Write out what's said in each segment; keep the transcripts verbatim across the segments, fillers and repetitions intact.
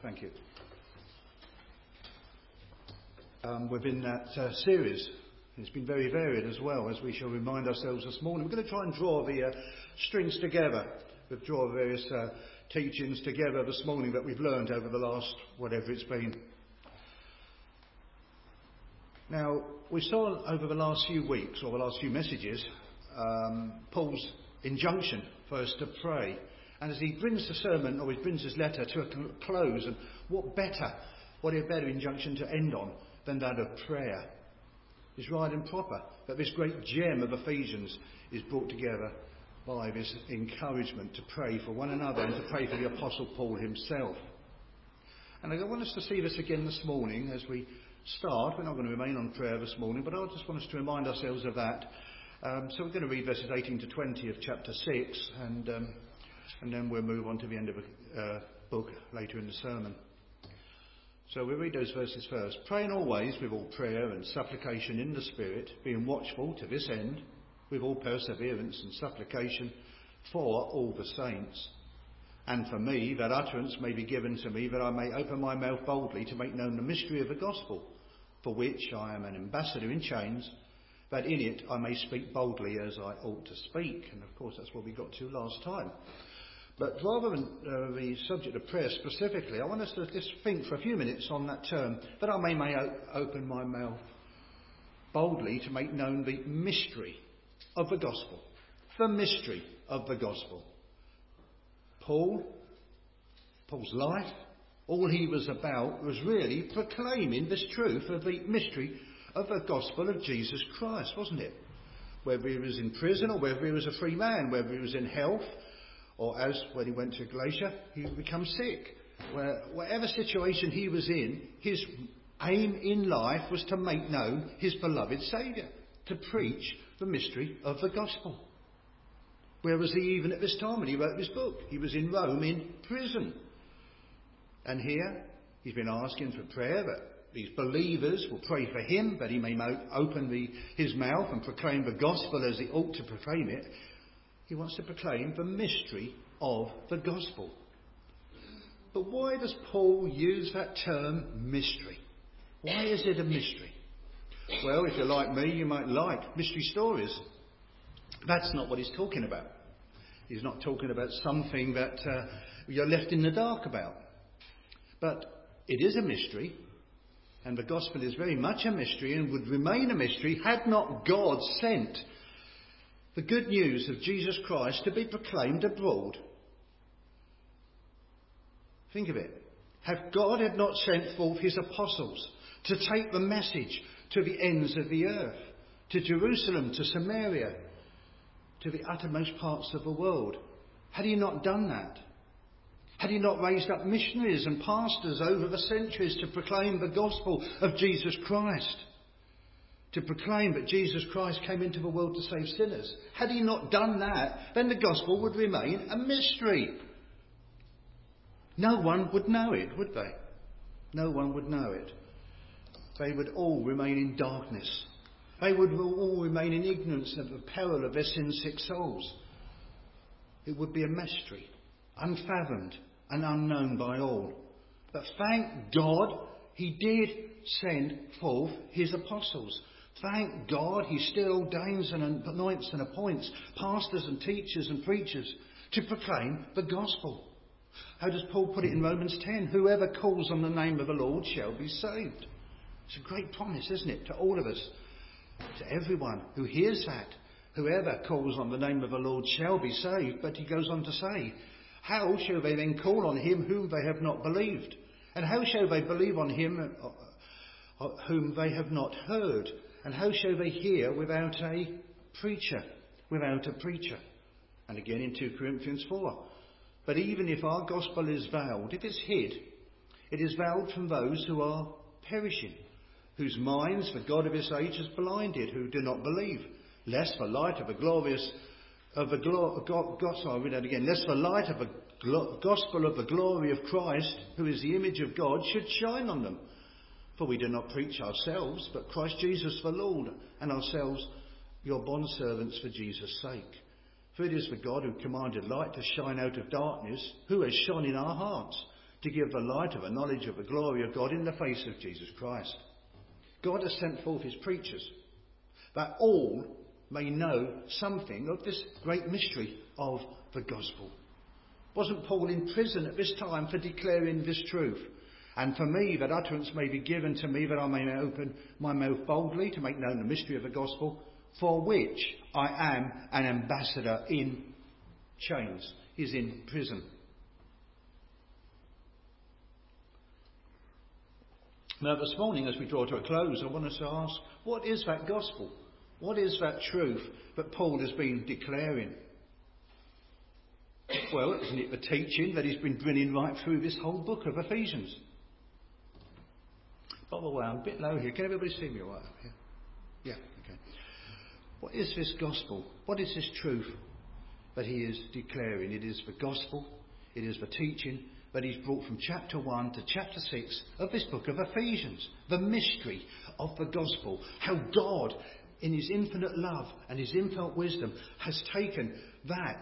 Thank you. Um, we've been that uh, series. It's been very varied as well, as we shall remind ourselves this morning. We're going to try and draw the uh, strings together. We've drawn various uh, teachings together this morning that we've learned over the last, whatever it's been. Now, we saw over the last few weeks, or the last few messages, um, Paul's injunction for us to pray. And as he brings the sermon, or he brings his letter to a close, and what better, what a better injunction to end on than that of prayer. It's right and proper that this great gem of Ephesians is brought together by this encouragement to pray for one another and to pray for the Apostle Paul himself. And I want us to see this again this morning as we start. We're not going to remain on prayer this morning, but I just want us to remind ourselves of that. Um, so we're going to read verses eighteen to twenty of chapter six, and um, and then we'll move on to the end of the uh, book later in the sermon. So we'll read those verses first. Praying always with all prayer and supplication in the Spirit, being watchful to this end, with all perseverance and supplication for all the saints. And for me, that utterance may be given to me, that I may open my mouth boldly to make known the mystery of the gospel, for which I am an ambassador in chains, that in it I may speak boldly as I ought to speak. And of course that's what we got to last time. But rather than uh, the subject of prayer specifically, I want us to just think for a few minutes on that term, that I may, may o- open my mouth boldly to make known the mystery of the gospel. The mystery of the gospel. Paul, Paul's life, all he was about was really proclaiming this truth of the mystery of the gospel of Jesus Christ, wasn't it? Whether he was in prison or whether he was a free man, whether he was in health, or as when he went to Galatia, he would become sick. Where, whatever situation he was in, his aim in life was to make known his beloved Saviour, to preach the mystery of the gospel. Where was he even at this time when he wrote this book? He was in Rome in prison. And here he's been asking for prayer that these believers will pray for him, that he may open the, his mouth and proclaim the gospel as he ought to proclaim it. He wants to proclaim the mystery of the gospel. But why does Paul use that term mystery? Why is it a mystery? Well, if you're like me, you might like mystery stories. That's not what he's talking about. He's not talking about something that uh, you're left in the dark about. But it is a mystery, and the gospel is very much a mystery and would remain a mystery had not God sent the good news of Jesus Christ to be proclaimed abroad. Think of it. Have God had not sent forth his apostles to take the message to the ends of the earth, to Jerusalem, to Samaria, to the uttermost parts of the world? Had he not done that? Had he not raised up missionaries and pastors over the centuries to proclaim the gospel of Jesus Christ? To proclaim that Jesus Christ came into the world to save sinners. Had he not done that, then the gospel would remain a mystery. No one would know it, would they? No one would know it. They would all remain in darkness. They would all remain in ignorance of the peril of their sin-sick souls. It would be a mystery, unfathomed and unknown by all. But thank God he did send forth his apostles. Thank God he still ordains and anoints and appoints pastors and teachers and preachers to proclaim the gospel. How does Paul put it in Romans ten? Whoever calls on the name of the Lord shall be saved. It's a great promise, isn't it, to all of us, to everyone who hears that. Whoever calls on the name of the Lord shall be saved. But he goes on to say, how shall they then call on him whom they have not believed? And how shall they believe on him whom they have not heard? And how shall they hear without a preacher? Without a preacher. And again in two Corinthians four. But even if our gospel is veiled, if it's hid, it is veiled from those who are perishing, whose minds the God of this age has blinded, who do not believe, lest the light of the glorious of the glo- God, God, sorry, I'll read that again. Lest the light of the glo- gospel of the glory of Christ, who is the image of God, should shine on them. For we do not preach ourselves, but Christ Jesus the Lord, and ourselves your bondservants for Jesus' sake. For it is the God who commanded light to shine out of darkness, who has shone in our hearts, to give the light of a knowledge of the glory of God in the face of Jesus Christ. God has sent forth his preachers, that all may know something of this great mystery of the gospel. Wasn't Paul in prison at this time for declaring this truth? And for me, that utterance may be given to me, that I may open my mouth boldly to make known the mystery of the gospel, for which I am an ambassador in chains. He's in prison. Now this morning, as we draw to a close, I want us to ask, what is that gospel? What is that truth that Paul has been declaring? Well, isn't it the teaching that he's been bringing right through this whole book of Ephesians? By the way, I'm a bit low here. Can everybody see me all right up here? Yeah, okay. What is this gospel? What is this truth that he is declaring? It is the gospel, it is the teaching that he's brought from chapter one to chapter six of this book of Ephesians. The mystery of the gospel. How God, in his infinite love and his infinite wisdom, has taken that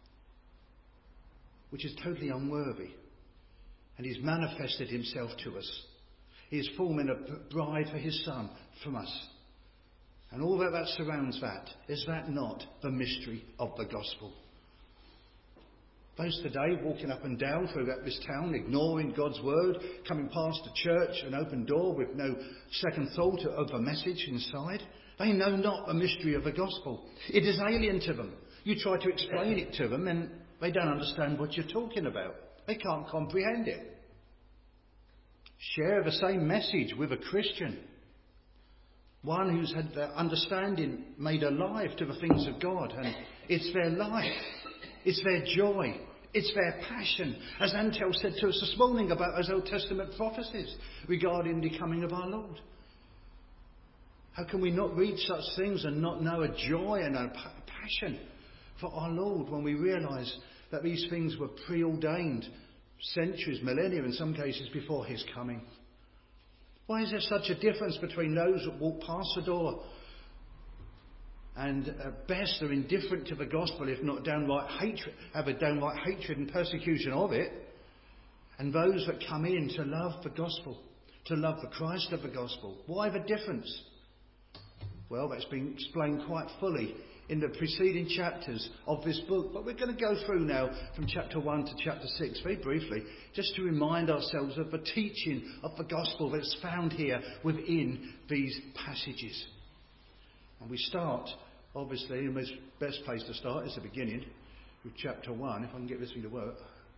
which is totally unworthy, and he's manifested himself to us. He is forming a bride for his Son from us. And all that, that surrounds that, is that not the mystery of the gospel? Those today walking up and down throughout this town, ignoring God's word, coming past a church, an open door with no second thought of the message inside, they know not the mystery of the gospel. It is alien to them. You try to explain it to them and they don't understand what you're talking about. They can't comprehend it. Share the same message with a Christian, one who's had their understanding made alive to the things of God, and it's their life, it's their joy, it's their passion, as Antel said to us this morning about those Old Testament prophecies regarding the coming of our Lord. How can we not read such things and not know a joy and a passion for our Lord when we realise that these things were preordained centuries, millennia in some cases, before his coming? Why is there such a difference between those that walk past the door and at best are indifferent to the gospel, if not downright hatred, have a downright hatred and persecution of it, and those that come in to love the gospel, to love the Christ of the gospel? Why the difference? Well, that's been explained quite fully in the preceding chapters of this book. But we're going to go through now from chapter one to chapter six very briefly, just to remind ourselves of the teaching of the gospel that's found here within these passages. And we start, obviously, and the best place to start is the beginning, with chapter one, if I can get this thing to work.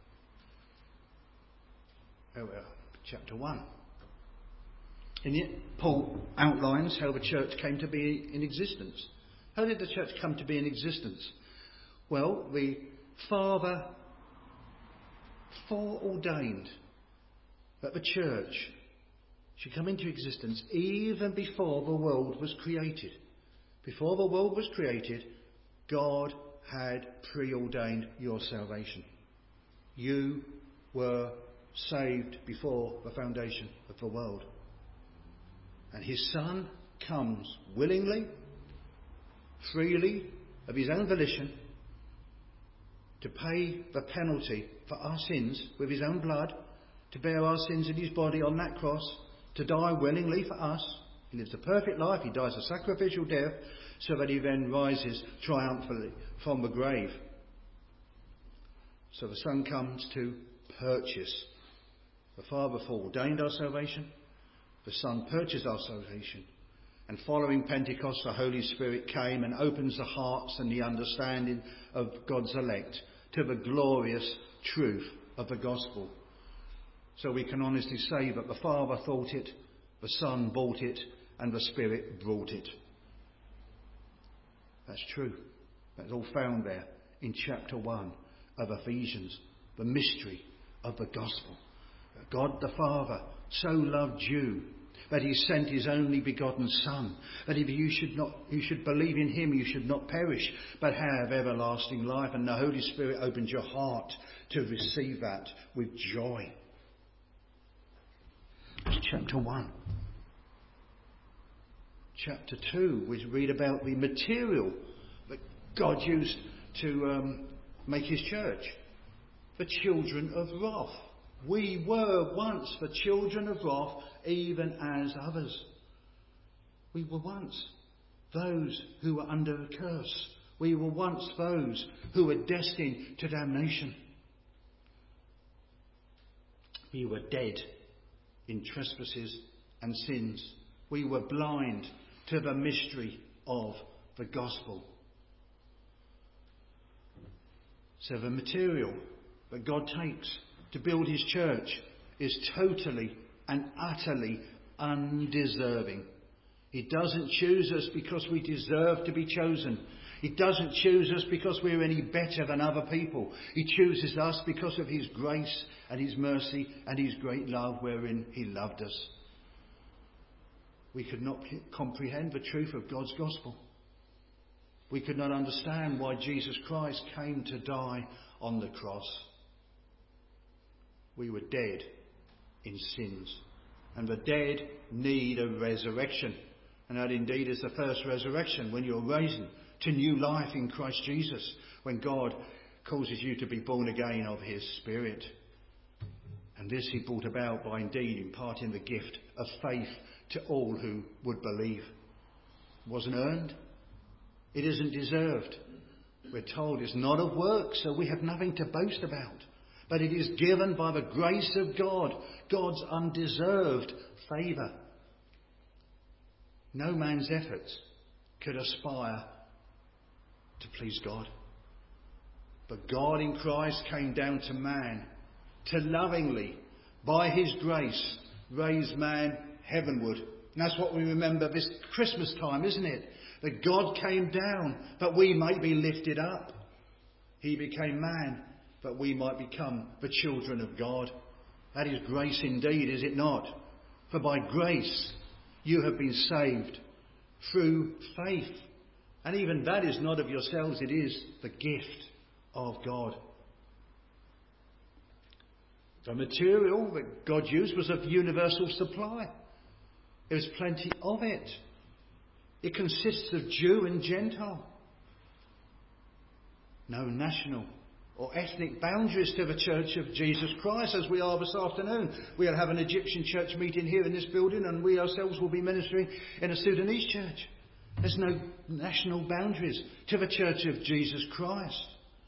There we are, chapter one. In it, Paul outlines how the church came to be in existence. How did the church come to be in existence? Well, the Father foreordained that the church should come into existence even before the world was created. Before the world was created, God had preordained your salvation. You were saved before the foundation of the world. And his Son comes willingly, freely, of his own volition, to pay the penalty for our sins with his own blood, to bear our sins in his body on that cross, to die willingly for us. He lives a perfect life, he dies a sacrificial death, so that he then rises triumphantly from the grave. So the Son comes to purchase. The Father foreordained our salvation, the Son purchased our salvation. And following Pentecost, the Holy Spirit came and opens the hearts and the understanding of God's elect to the glorious truth of the gospel. So we can honestly say that the Father thought it, the Son bought it, and the Spirit brought it. That's true. That's all found there in chapter one of Ephesians, the mystery of the gospel. God the Father so loved you that he sent his only begotten Son, that if you should not, you should believe in him, you should not perish, but have everlasting life. And the Holy Spirit opened your heart to receive that with joy. That's chapter one. Chapter two, we read about the material that God used to um, make his church. The children of wrath. We were once the children of wrath, even as others. We were once those who were under a curse. We were once those who were destined to damnation. We were dead in trespasses and sins. We were blind to the mystery of the gospel. So the material that God takes to build his church is totally and utterly undeserving. He doesn't choose us because we deserve to be chosen. He doesn't choose us because we're any better than other people. He chooses us because of his grace and his mercy and his great love wherein he loved us. We could not comprehend the truth of God's gospel. We could not understand why Jesus Christ came to die on the cross. We were dead in sins, and the dead need a resurrection. And that indeed is the first resurrection, when you're raised to new life in Christ Jesus, when God causes you to be born again of his Spirit. And this he brought about by indeed imparting the gift of faith to all who would believe. It wasn't earned. It isn't deserved. We're told it's not of works, so we have nothing to boast about. But it is given by the grace of God, God's undeserved favour. No man's efforts could aspire to please God. But God in Christ came down to man to lovingly, by his grace, raise man heavenward. And that's what we remember this Christmas time, isn't it? That God came down that we might be lifted up. He became man that we might become the children of God. That is grace indeed, is it not? For by grace you have been saved through faith. And even that is not of yourselves, it is the gift of God. The material that God used was of universal supply. There was plenty of it. It consists of Jew and Gentile. No national or ethnic boundaries to the Church of Jesus Christ, as we are this afternoon. We'll have an Egyptian church meeting here in this building, and we ourselves will be ministering in a Sudanese church. There's no national boundaries to the Church of Jesus Christ.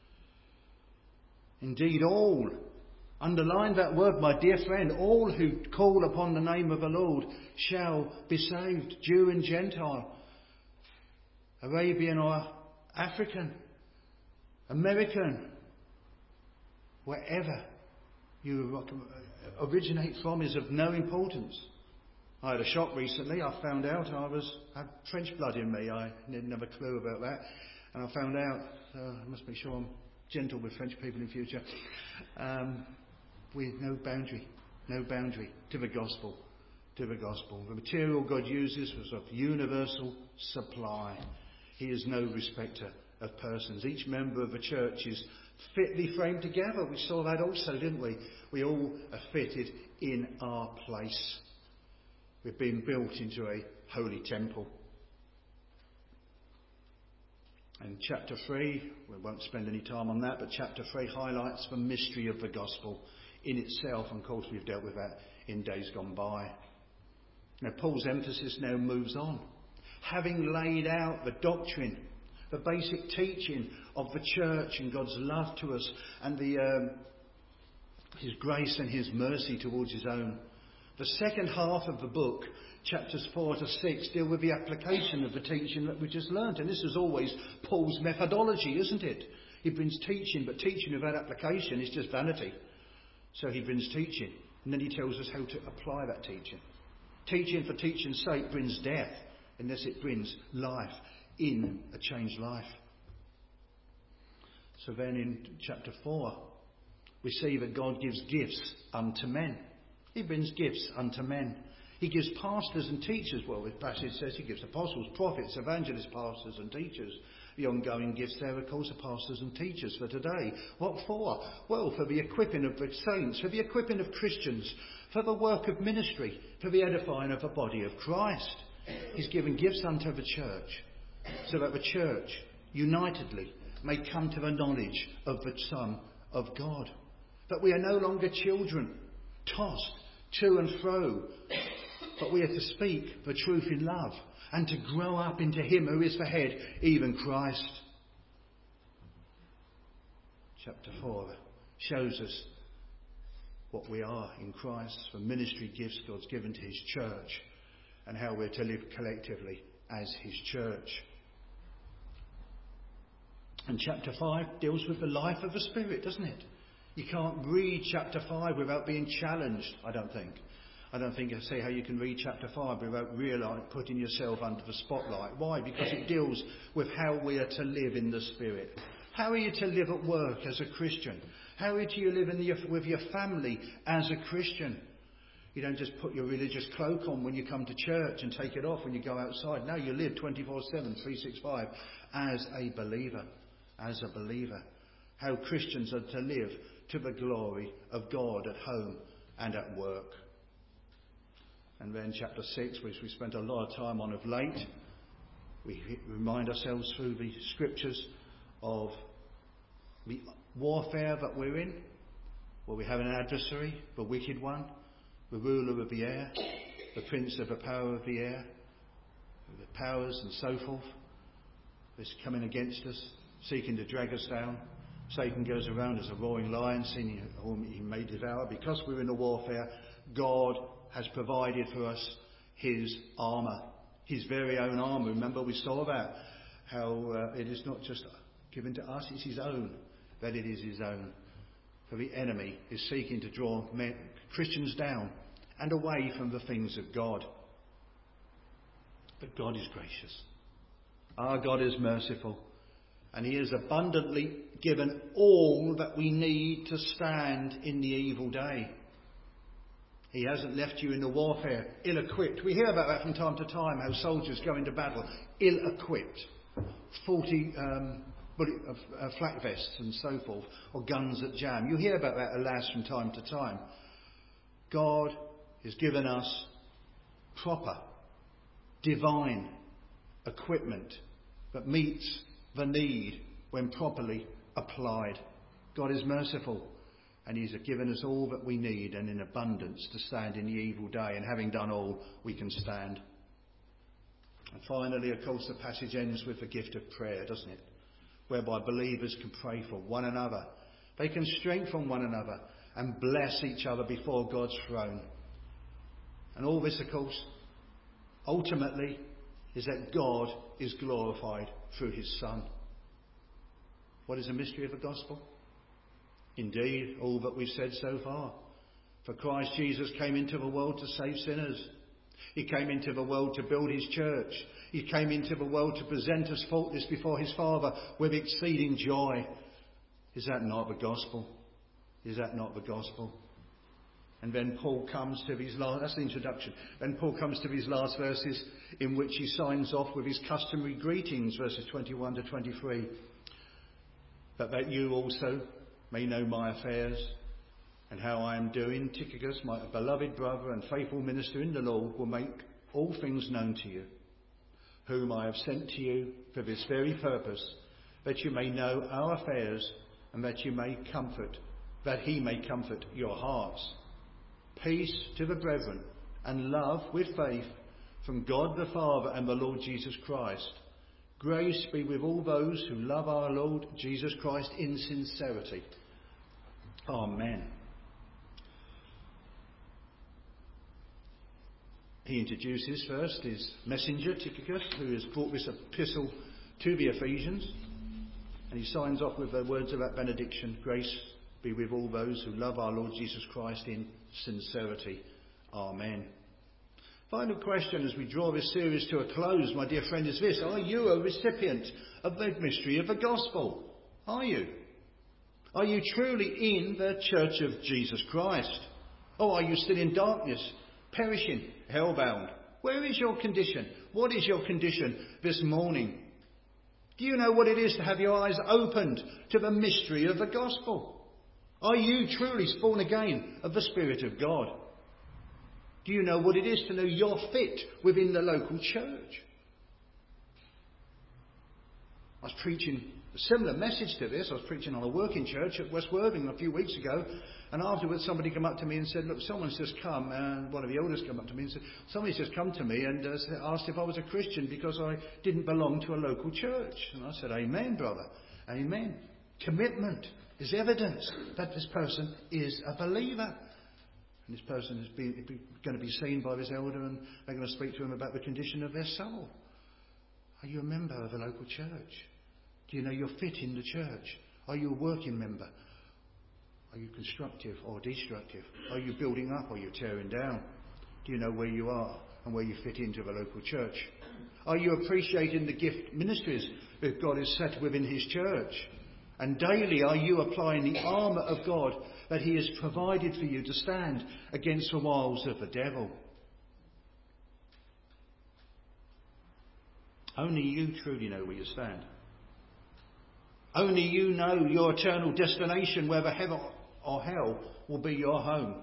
Indeed, all, underline that word, my dear friend, all who call upon the name of the Lord shall be saved, Jew and Gentile, Arabian or African, American, wherever you originate from is of no importance. I had a shock recently. I found out I was had French blood in me. I didn't have a clue about that. And I found out, so I must make sure I'm gentle with French people in future, um, with no boundary, no boundary to the gospel, to the gospel. The material God uses was of universal supply. He is no respecter of persons. Each member of the church is fitly framed together. We saw that also, didn't we? We all are fitted in our place. We've been built into a holy temple. And chapter three, we won't spend any time on that, but chapter three highlights the mystery of the gospel in itself. And of course we've dealt with that in days gone by. Now Paul's emphasis now moves on. Having laid out the doctrine, the basic teaching of the church and God's love to us and the um, his grace and his mercy towards his own. The second half of the book, chapters four to six, deal with the application of the teaching that we just learnt. And this is always Paul's methodology, isn't it? He brings teaching, but teaching without application is just vanity. So he brings teaching, and then he tells us how to apply that teaching. Teaching for teaching's sake brings death, unless it brings life in a changed life. So then in chapter four, we see that God gives gifts unto men. He brings gifts unto men. He gives pastors and teachers. Well, this passage says he gives apostles, prophets, evangelists, pastors and teachers. The ongoing gifts there, of course, are pastors and teachers for today. What for? Well, for the equipping of the saints, for the equipping of Christians, for the work of ministry, for the edifying of the body of Christ. He's given gifts unto the church, so that the church, unitedly, may come to the knowledge of the Son of God. That we are no longer children tossed to and fro. But we are to speak the truth in love and to grow up into him who is the head, even Christ. Chapter four shows us what we are in Christ, the ministry gifts God's given to his church, and how we're to live collectively as his church. And chapter five deals with the life of the Spirit, doesn't it? You can't read chapter five without being challenged, I don't think. I don't think I see how you can read chapter five without realising, putting yourself under the spotlight. Why? Because it deals with how we are to live in the Spirit. How are you to live at work as a Christian? How are you to live in your, with your family as a Christian? You don't just put your religious cloak on when you come to church and take it off when you go outside. No, you live twenty-four seven, three sixty-five as a believer. As a believer. How Christians are to live to the glory of God at home and at work. And then chapter six, which we spent a lot of time on of late, we remind ourselves through the scriptures of the warfare that we're in, where we have an adversary, the wicked one, the ruler of the air, the prince of the power of the air, the powers and so forth, is coming against us, seeking to drag us down. Satan goes around as a roaring lion, seeing whom he may devour. Because we're in a warfare, God has provided for us his armour, his very own armour. Remember, we saw that, how uh, it is not just given to us, it's his own, that it is his own. For the enemy is seeking to draw men, Christians down and away from the things of God. But God is gracious. Our God is merciful. And he has abundantly given all that we need to stand in the evil day. He hasn't left you in the warfare ill-equipped. We hear about that from time to time, how soldiers go into battle ill-equipped. forty um, bullet, uh, flak vests and so forth, or guns that jam. You hear about that, alas, from time to time. God has given us proper, divine equipment that meets the need when properly applied. God is merciful, and he's given us all that we need and in abundance to stand in the evil day, and having done all, we can stand. And finally, of course, the passage ends with the gift of prayer, doesn't it? Whereby believers can pray for one another. They can strengthen one another and bless each other before God's throne. And all this, of course, ultimately is that God is glorified through his Son. What is the mystery of the gospel? Indeed, all that we've said so far. For Christ Jesus came into the world to save sinners. He came into the world to build his church. He came into the world to present us faultless before his Father with exceeding joy. Is that not the gospel? Is that not the gospel? And then Paul comes to these last, that's the introduction. Then Paul comes to these last verses in which he signs off with his customary greetings, verses twenty-one to twenty-three. But that you also may know my affairs and how I am doing. Tychicus, my beloved brother and faithful minister in the Lord, will make all things known to you, whom I have sent to you for this very purpose, that you may know our affairs and that you may comfort, that he may comfort your hearts. Peace to the brethren and love with faith from God the Father and the Lord Jesus Christ. Grace be with all those who love our Lord Jesus Christ in sincerity. Amen. He introduces first his messenger, Tychicus, who has brought this epistle to the Ephesians. And he signs off with the words of that benediction. Grace be with all those who love our Lord Jesus Christ in sincerity. Amen. Final question as we draw this series to a close, my dear friend, is this. Are you a recipient of the mystery of the gospel? Are you? Are you truly in the church of Jesus Christ? Or are you still in darkness, perishing, hellbound? Where is your condition? What is your condition this morning? Do you know what it is to have your eyes opened to the mystery of the gospel? Are you truly born again of the Spirit of God? Do you know what it is to know you're fit within the local church? I was preaching a similar message to this. I was preaching on a working church at West Worthing a few weeks ago, and afterwards somebody came up to me and said, look, someone's just come, and one of the elders came up to me and said, somebody's just come to me and uh, asked if I was a Christian because I didn't belong to a local church. And I said, amen, brother, amen. Commitment is evidence that this person is a believer. And this person is being, going to be seen by this elder, and they're going to speak to him about the condition of their soul. Are you a member of a local church? Do you know you're fit in the church? Are you a working member? Are you constructive or destructive? Are you building up or are you tearing down? Do you know where you are and where you fit into the local church? Are you appreciating the gift ministries that God has set within his church? And daily are you applying the armour of God that he has provided for you to stand against the wiles of the devil? Only you truly know where you stand. Only you know your eternal destination, whether heaven or hell will be your home.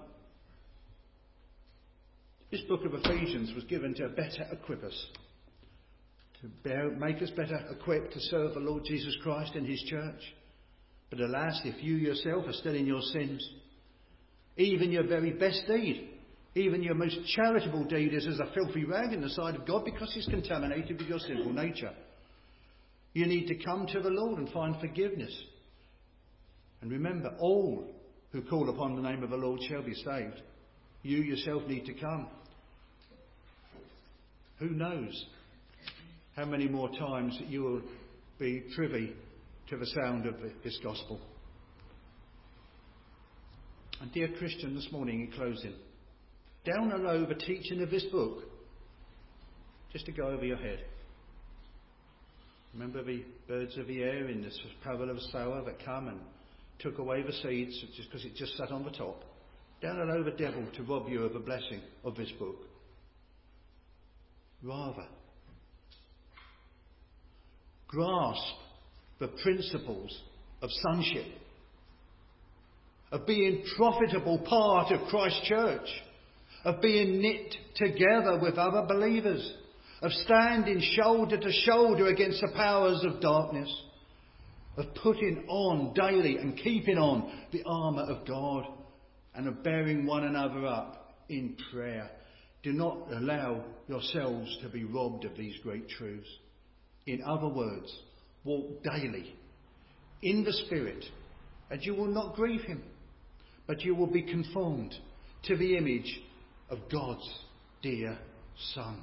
This book of Ephesians was given to better equip us, to bear, make us better equipped to serve the Lord Jesus Christ and his church. But alas, if you yourself are still in your sins, even your very best deed, even your most charitable deed is as a filthy rag in the sight of God because it's contaminated with your sinful nature. You need to come to the Lord and find forgiveness. And remember, all who call upon the name of the Lord shall be saved. You yourself need to come. Who knows how many more times that you will be privy to the sound of this gospel. And dear Christian, this morning in closing, down below the teaching of this book, just to go over your head. Remember the birds of the air in this parable of a sower that come and took away the seeds just because it just sat on the top. Down below the devil to rob you of the blessing of this book. Rather, grasp the principles of sonship, of being profitable part of Christ's church, of being knit together with other believers, of standing shoulder to shoulder against the powers of darkness, of putting on daily and keeping on the armour of God, and of bearing one another up in prayer. Do not allow yourselves to be robbed of these great truths. In other words, walk daily in the Spirit, and you will not grieve him, but you will be conformed to the image of God's dear Son.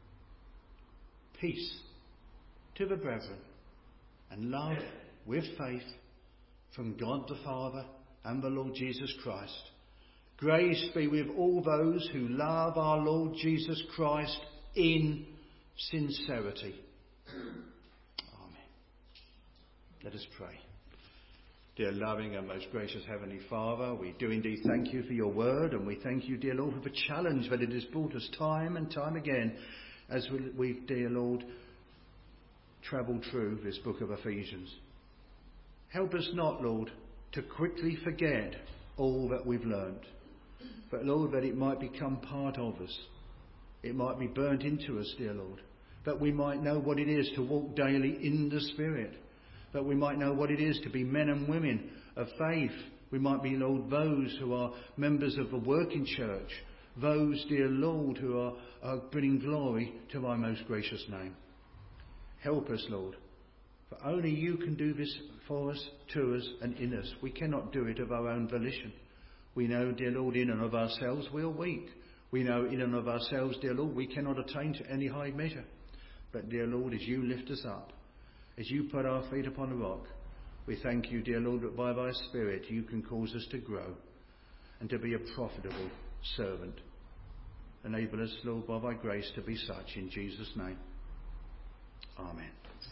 Peace to the brethren, and love with faith from God the Father and the Lord Jesus Christ. Grace be with all those who love our Lord Jesus Christ in sincerity. Amen. Let us pray. Dear loving and most gracious Heavenly Father, we do indeed thank you for your word, and we thank you, dear Lord, for the challenge that it has brought us time and time again as we, we dear Lord, travel through this book of Ephesians. Help us not, Lord, to quickly forget all that we've learned, but Lord, that it might become part of us. It might be burnt into us, dear Lord, that we might know what it is to walk daily in the Spirit, that we might know what it is to be men and women of faith. We might be, Lord, those who are members of the working church, those, dear Lord, who are, are bringing glory to thy most gracious name. Help us, Lord, for only you can do this for us, to us, and in us. We cannot do it of our own volition. We know, dear Lord, in and of ourselves we are weak. We know in and of ourselves, dear Lord, we cannot attain to any high measure. But, dear Lord, as you lift us up, as you put our feet upon a rock, we thank you, dear Lord, that by thy Spirit you can cause us to grow and to be a profitable servant. Enable us, Lord, by thy grace to be such, in Jesus' name. Amen.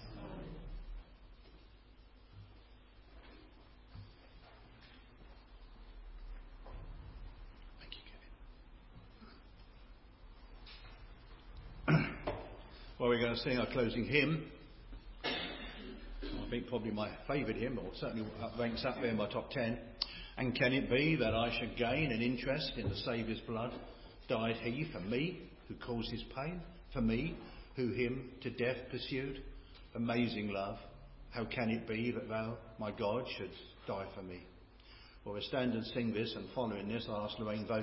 Thank you, Kevin. Well, we're going to sing our closing hymn. I think probably my favourite hymn, or certainly ranks up there in my top ten. And can it be that I should gain an interest in the Saviour's blood? Died he for me, who caused his pain? For me, who him to death pursued? Amazing love, how can it be that thou, my God, shouldst die for me? Well, we'll stand and sing this, and following this, I ask Lorraine Vogt